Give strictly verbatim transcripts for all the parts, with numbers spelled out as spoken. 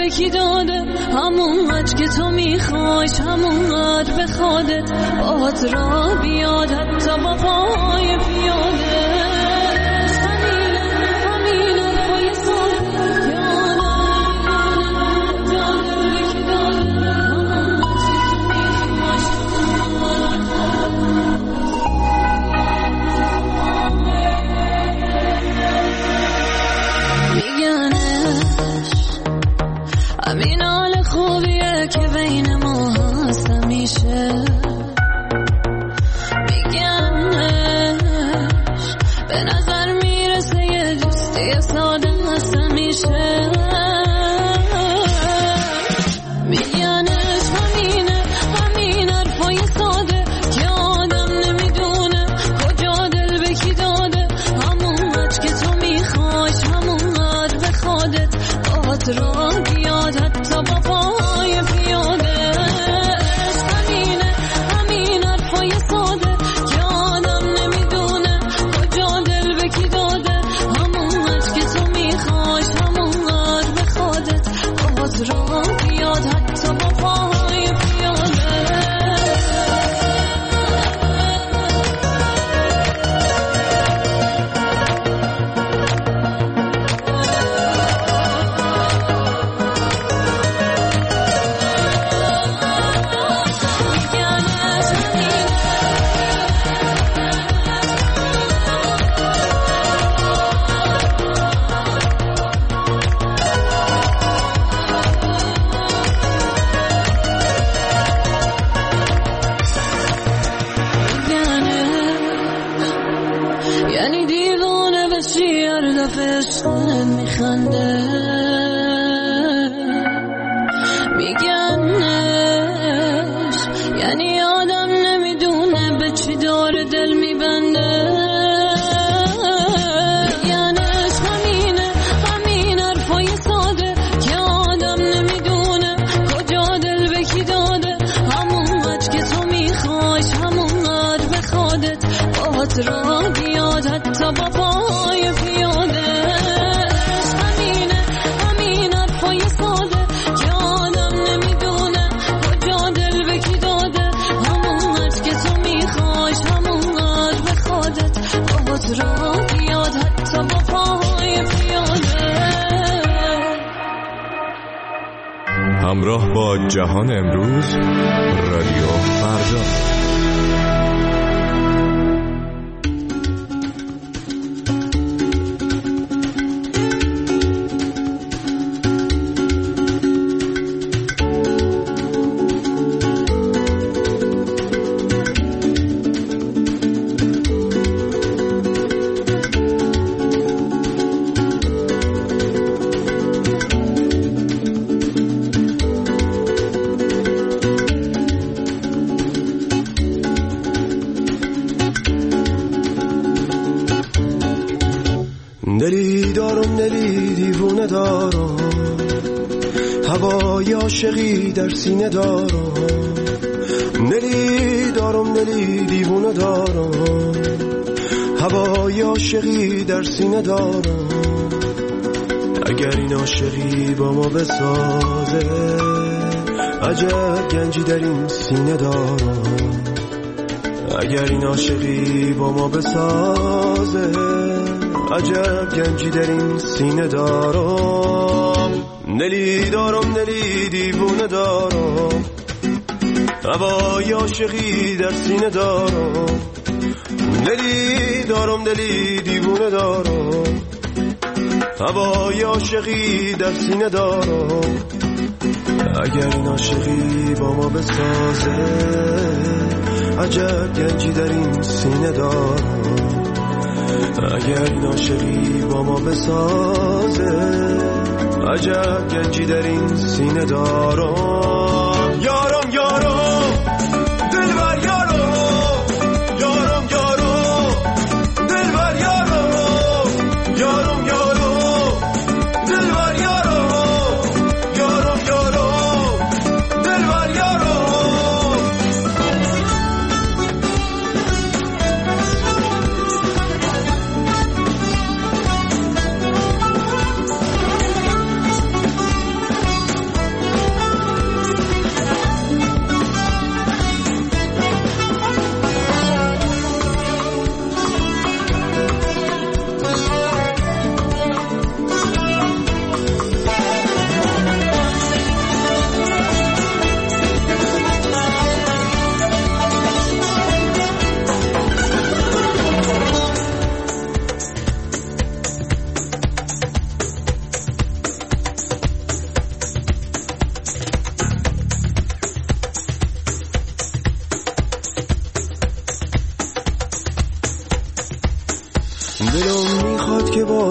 کی داده همونقدر که تو میخوایش همونقدر به خودت باهات را بیاد حتی با پای پیاده همین حال خوبیه که بین ما هست همیشه میگنش به نظر میرسه یه دوستی ساده هست همیشه میگنش همینه همین حرفای ساده که آدم نمیدونه کجا دل به کی داده همونقدر که تو میخوایش همونقدر به خودت باهات را بیاد حتی با پای پیاده همینه همین حرفای ساده که آدم نمیدونه کجا دل به کی داده همونقدر که تو میخوایش همونقدر به خودت باهات را بیاد حتی با پای پیاده یعنی دیوانه بشی هر دفعه عشقت میخنده میگنش یعنی آدم نمیدونه به چی داره دل میبنده میگنش همینه همین حرفای ساده که آدم نمیدونه کجا دل به کی داده همونقدر که تو میخوایش همونقدر به خودت باهات را بیاد حتی با پای پیاده همینه همین حرفای ساده که آدم نمیدونه کجا دل به کی داده همونقدر که تو میخوایش همونقدر به خودت باهات را بیاد حتی با پای پیاده. همراه با جهان امروز رادیو فردا. دلی دارم دلی دیوونه دارم هوای عاشقی در سینه دارم دلی دارم دلی دیوونه دارم هوای عاشقی در سینه دارم اگر این عاشقی با ما بسازه عجب گنجی در این سینه دارم اگر این عاشقی با ما بسازه عجب گنجی در این سینه دارم دلی دارم دلی دیوونه دارم هوای عاشقی در سینه دارم دلی دارم دلی دیوونه دارم هوای عاشقی در سینه دارم اگر این عاشقی با ما بسازه عجب گنجی در این سینه دارم اگر این عاشقی با ما بسازه عجب گنجی در این سینه دارم یارم یارم دلبر یارم یارم یارم دلبر یارم یارم یارم دلبر یارم یارم یارم دلبر یارم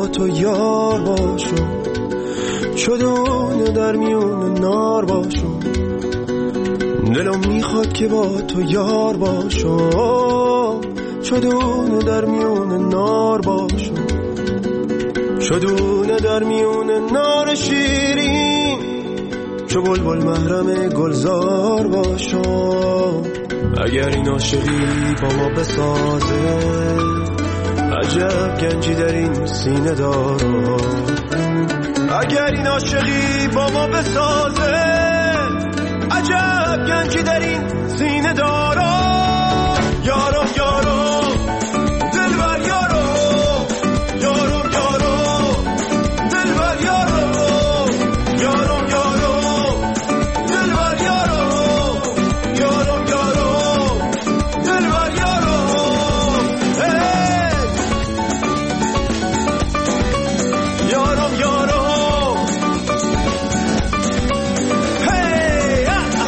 تو یار باشم، چدونه در میون نار باشم. دلم میخواد که با تو یار باشم، چدونه در میون نار باشم، چدونه در میون نار شیرین، چو بلبل محرم گلزار باشم. اگر این عاشقی با ما بسازه، عجب گنجی در این سینه دارم. اگر این عاشقی با ما بسازه، عجب گنجی در این سینه دارم. یارم یارم دلبر یارم، یارم یارم دلبر یارم، یارم یارم دلبر یارم، یارم یارم دلبر یارم. یارم یارم هی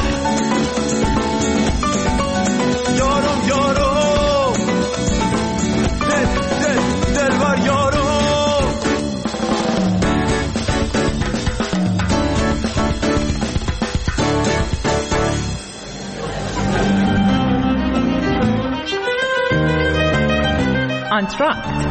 یارم یارم دل دل دلبر یارم. آنتراکت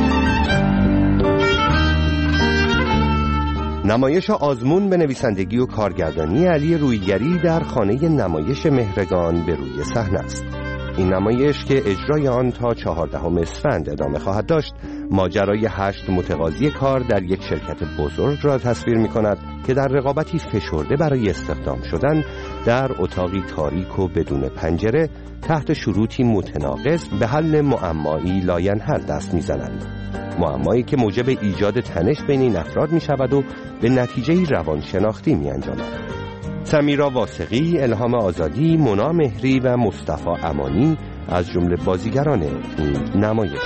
نمایش آزمون به نویسندگی و کارگردانی علی رویگری در خانه نمایش مهرگان به روی صحنه است. این نمایش که اجرای آن تا چهاردهم اسفند ادامه خواهد داشت، ماجرای هشت متقاضی کار در یک شرکت بزرگ را تصویر می کند که در رقابتی فشرده برای استخدام شدن در اتاقی تاریک و بدون پنجره تحت شروطی متناقض به حل معمایی لاینحل دست می زنند. معمایی که موجب ایجاد تنش بین این افراد می شود و به نتیجه روانشناختی می انجامد. سمیرا واسقی، الهام آزادی، مونا مهری و مصطفی امانی از جمله بازیگران این نمایش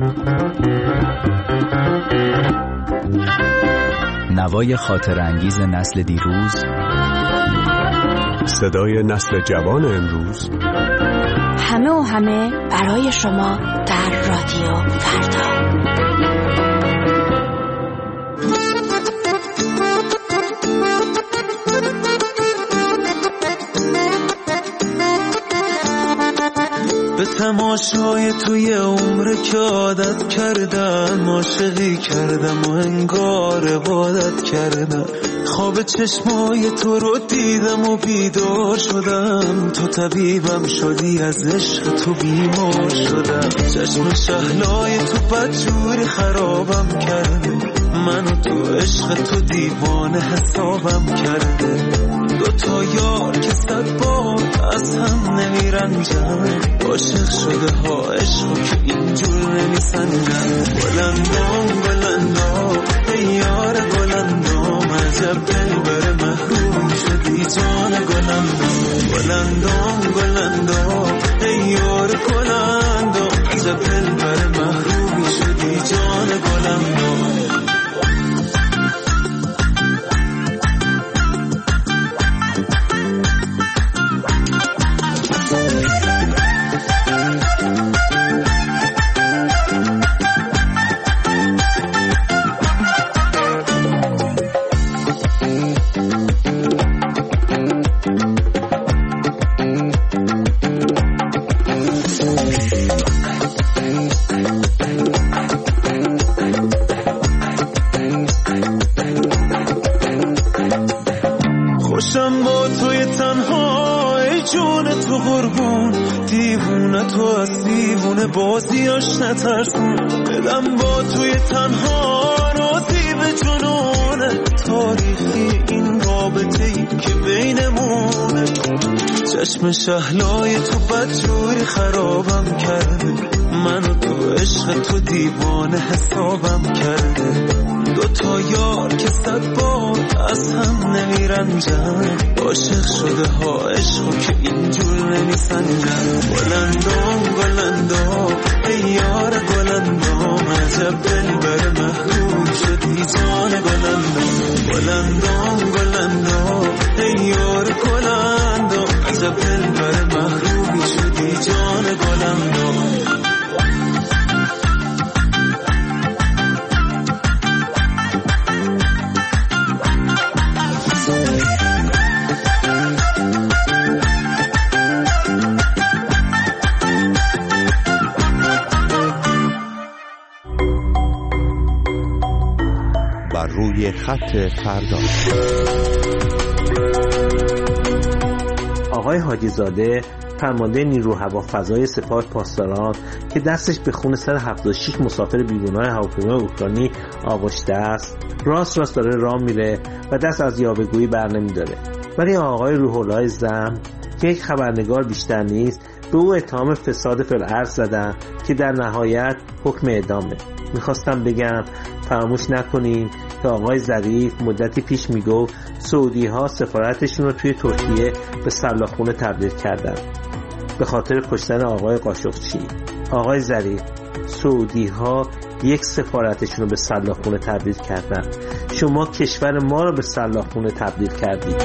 نوای خاطر انگیز نسل دیروز، صدای نسل جوان امروز، همه و همه برای شما در رادیو فردا. به تماشای توی عمر که عادت کردم، عاشقی کردم و انگار عبادت کردم. خواب چشمای تو رو دیدم و بیدار شدم، تو طبیبم شدی، از عشق تو بیمار شدم. چشم شهلای تو بدجوری خرابم کرده، منو تو عشق تو دیوانه حسابم کرده. دو تا یار که صد بار از هم نمیرنجن، عاشق شده ها عشقو که اینجور نمیسنجن. بلندام بلندام ای یار بلندام، عجب دلبر محروم شدی جان گلندام. بلندام بلندام ای یار بلندام، عجب دلبر محروم شدی جان گلندام. خوشم با توی تنها ای جون تو قربون، دیوونه تو از دیوونه بازیاش نترسون. بدم با توی تنها راضی به جنونه، تاریخی این رابطه ای که بینمونه. چشم شهلای تو بدجوری خرابم کرده، منو تو عشق تو دیوانه حسابم کرده. دو تا یار که صد بار از هم نمیرنجن، عاشق شده ها عشقو که اینجور نمیسنجن. بلندام بلندام ای یار گلندام، عجب دلبر محروم شدی جان گلندام. بلندام بلندام ای یار گلندام، عجب دلبر محروم شدی جان گلندام. بر روی خط فردا. آقای حاجی زاده، فرمانده نیرو هوافضای سپاه پاسداران که دستش به خون صد و هفتاد و شش مسافر بیگناه هواپیمای اوکراینی آغشته است، راست راست داره راه میره و دست از یاوه‌گویی بر نمیداره. ولی آقای روح الله زم که یک خبرنگار بیشتر نیست، به او اتهام فساد فی الارض زدن که در نهایت حکم اعدامه. میخواستم بگم فراموش نکنیم که آقای ظریف مدتی پیش میگفت سعودی ها سفارتشون رو توی ترکیه به سلاخونه تبدیل کردن به خاطر کشتن آقای قاشقچی. آقای ظریف، سعودی ها یک سفارتشون رو به سلاخونه تبدیل کردن، شما کشور ما رو به سلاخونه تبدیل کردید.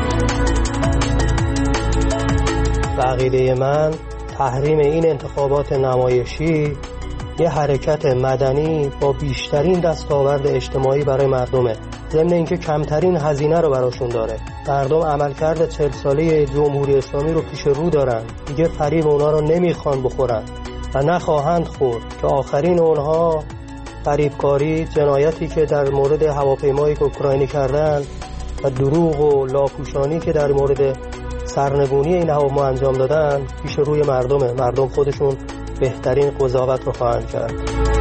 به عقیده من تحریم این انتخابات نمایشی یه حرکت مدنی با بیشترین دستاورد اجتماعی برای مردمه، ضمن اینکه کمترین هزینه رو براشون داره. مردم عملکرد چهل ساله جمهوری اسلامی رو پیش رو دارن، دیگه فریب اونا رو نمیخوان بخورن و نخواهند خورد که آخرین اونها فریبکاری، جنایتی که در مورد هواپیمای اوکراینی کردن و دروغ و لاپوشانی که در مورد سرنگونی این هواپیما انجام دادن پیش روی مردمه. مردم خودشون بهترین قضاوت رو خواهند کرد.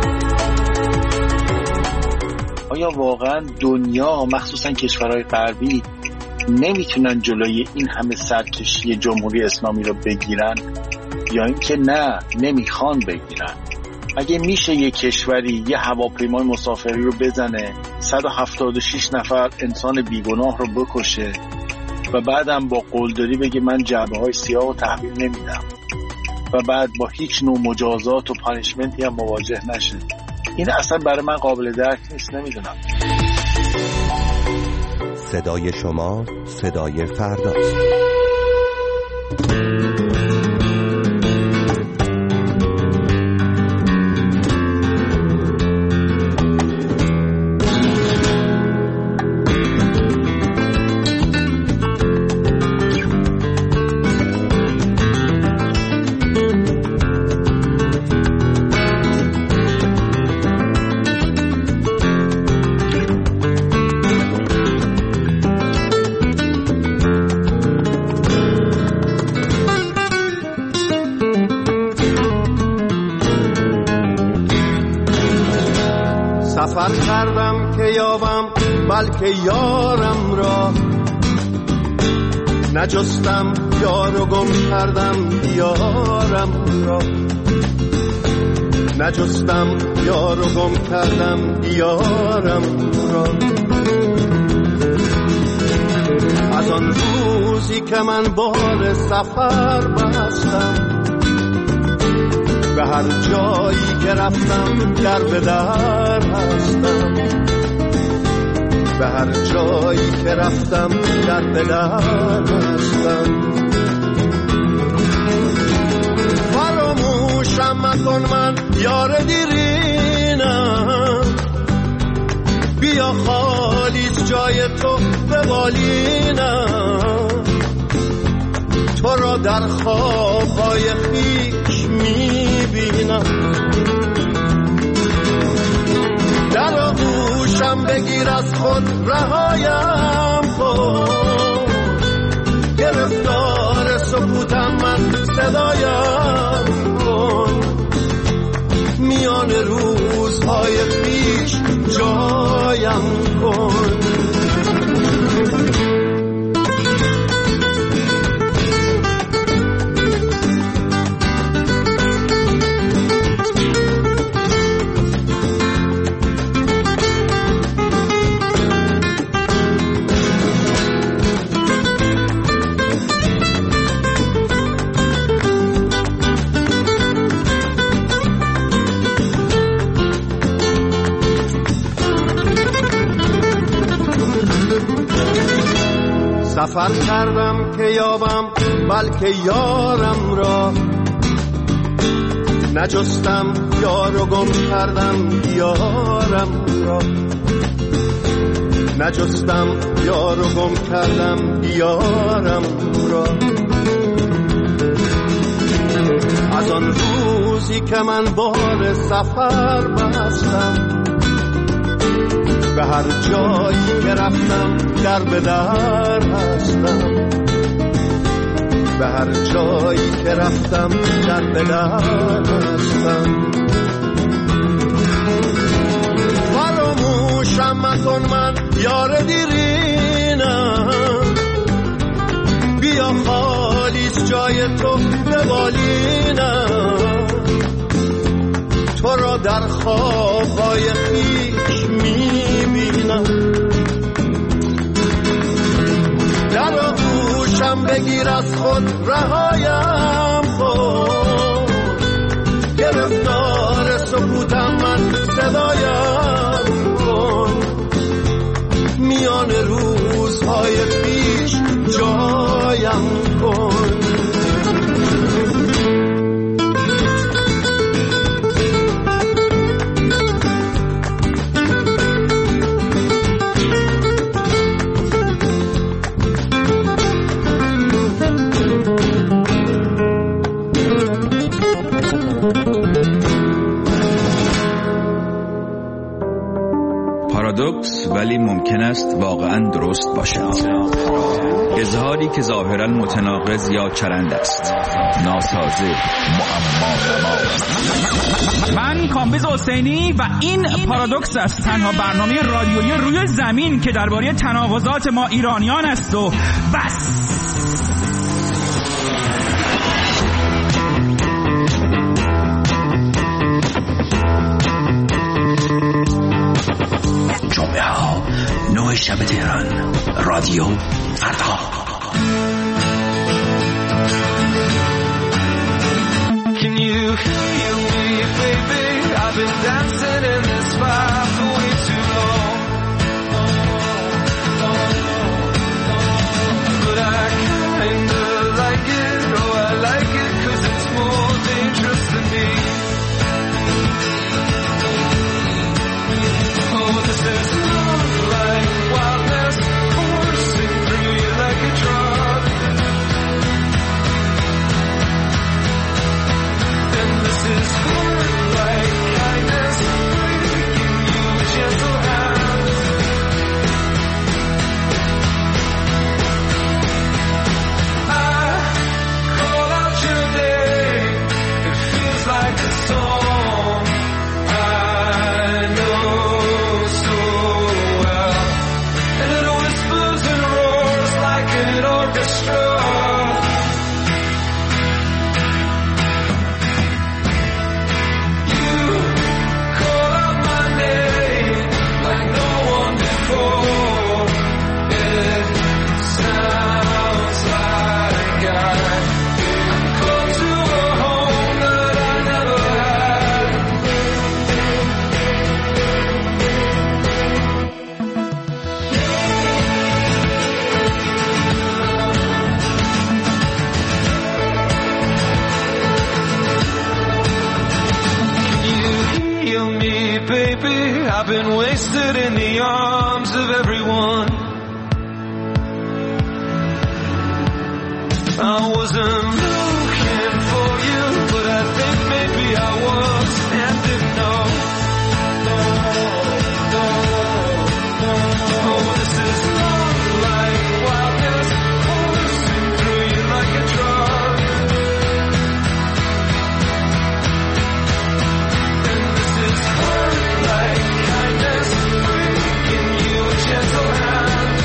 آیا واقعا دنیا مخصوصا کشورهای غربی نمیتونن جلوی این همه سرکشی جمهوری اسلامی رو بگیرن، یا اینکه نه نمیخوان بگیرن؟ اگه میشه یک کشوری یه هواپیمای مسافری رو بزنه، صد و هفتاد و شش نفر انسان بیگناه رو بکشه و بعدم با قلدری بگه من جعبه های سیاه رو تحویل نمیدم، و بعد با هیچ نوع مجازات و پانیشمنتی هم مواجه نشه. این اصلا برای من قابل درک نیست. نمیدونم. صدای شما صدای فرداست. سفر کردم که یابم بلکه یارم را، نجستم یار و گم کردم دیارم را، نجستم یار و گم کردم دیارم را. از آن روزی که من بال سفر بستم، به هر جایی که رفتم در به در هستم، به هر جایی که رفتم در به در هستم. فراموشم مکن من یار دیرینم، بیا خالیت جای تو به بالینم، تو را در خوابهای خیش میبینم. در آغوشم بگیر از خود رهایم کن، گرفتار سکوتم من صدایم کن، میان روزهای خیش جایم کن. سفر کردم که یابم بلکه یارم را، نجستم یار و گم کردم دیارم را، نجستم یار و گم کردم دیارم را. از آن روزی که من بال سفر بستم، به هر جایی که رفتم در به در هستم، به هر جایی که رفتم در به در هستم. فراموشم مکن من یار دیرینم، بیا خالیت جای تو به بالینم، تو را در خوابهای خیش میبینم. در آغوشم بگیر از خود رهایم کن، گرفتار سکوتم من صدایم کن، میان روزهای خیش جایم کن. پارادوکس ولی ممکن است واقعا درست باشد. اظهاری که ظاهرا متناقض یا چرند است، ناسازه، معما نما. من کامبیز حسینی و این پارادوکس است، تنها برنامه رادیویی روی زمین که درباره تناقضات ما ایرانیان است و بس. جمعه ها نه شب تهران، رادیو فردا. heal me, baby? I've been dancing in this fire for way too long. But I kinda like it, oh I like it, cause it's more dangerous than me. Oh, this is love like wildness, coursing through you like a drug. And this is hard like kindness, breaking you with gentle hands. I call out your name, it feels like a song I know so well, and it whispers and roars like an orchestra. You call out my name like no one before. It sounds like I've come to a home that I never had. Can you heal me, baby? I've been wasted in the arms of everyone. I wasn't looking for you, but I think maybe I was. And if no, no, no, no. Oh, this is love like wildness, coursing through you like a drug. And this is hurt like kindness, breaking you with gentle hands.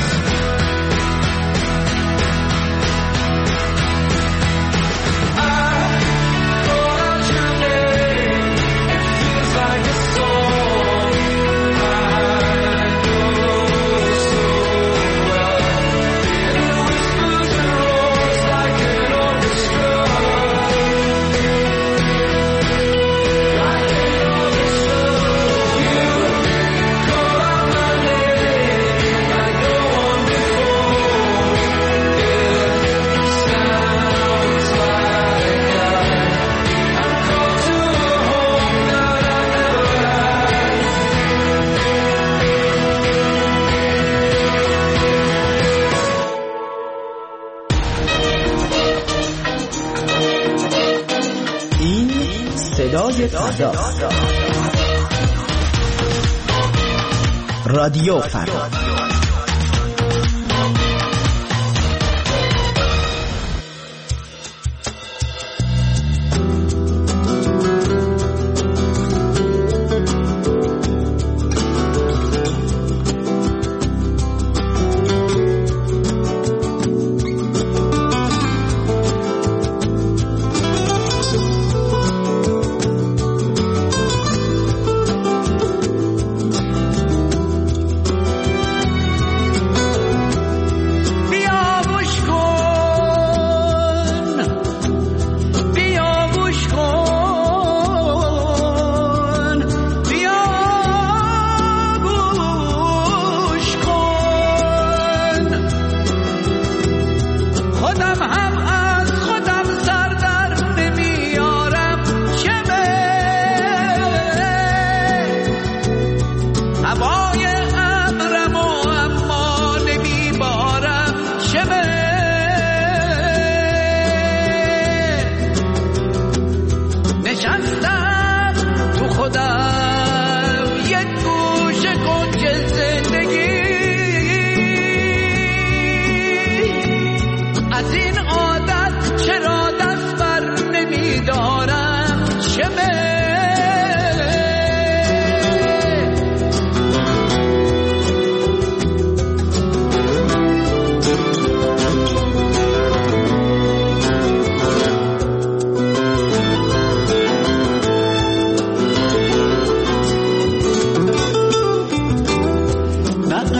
I call out your name, it feels like a song I know so well, and it whispers and roars like an orchestra. Like an orchestra. You call out my name like no one before. It sounds like I've come to a home that I never had. این صدای فردا، رادیو فردا.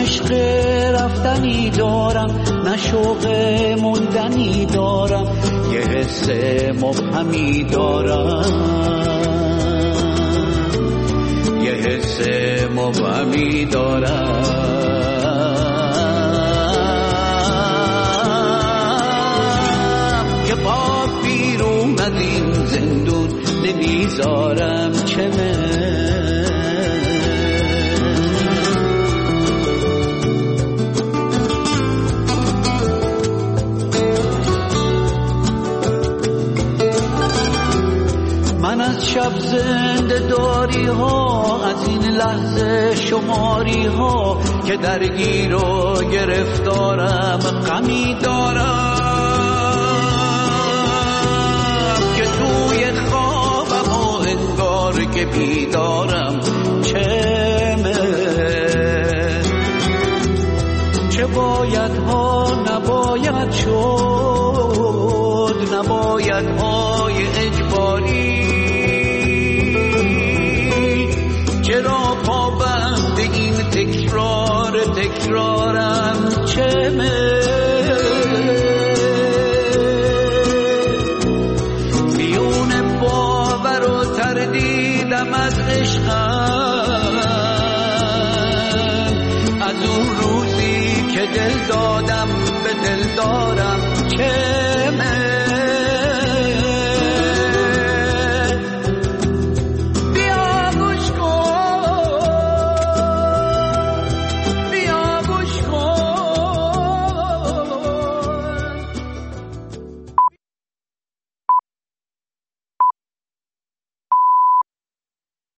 شوق موندنی دارم، یه حس مبهمی دارم، یه حس مبهمی دارم که با بیرون از این زندون نمیذارم چمه. من از شب زنده داری ها، از این لحظه شماری ها که درگیر و گرفتارم غمی دارم که توی خوابم و انگار که بیدارم چمه. چه باید ها نباید شد، نباید های اجباری، چرا پابند این تکرار تکرارم چمه. میون باور و تردیدم از عشقم، از اون روزی که دل دادم به دل دارم چمه.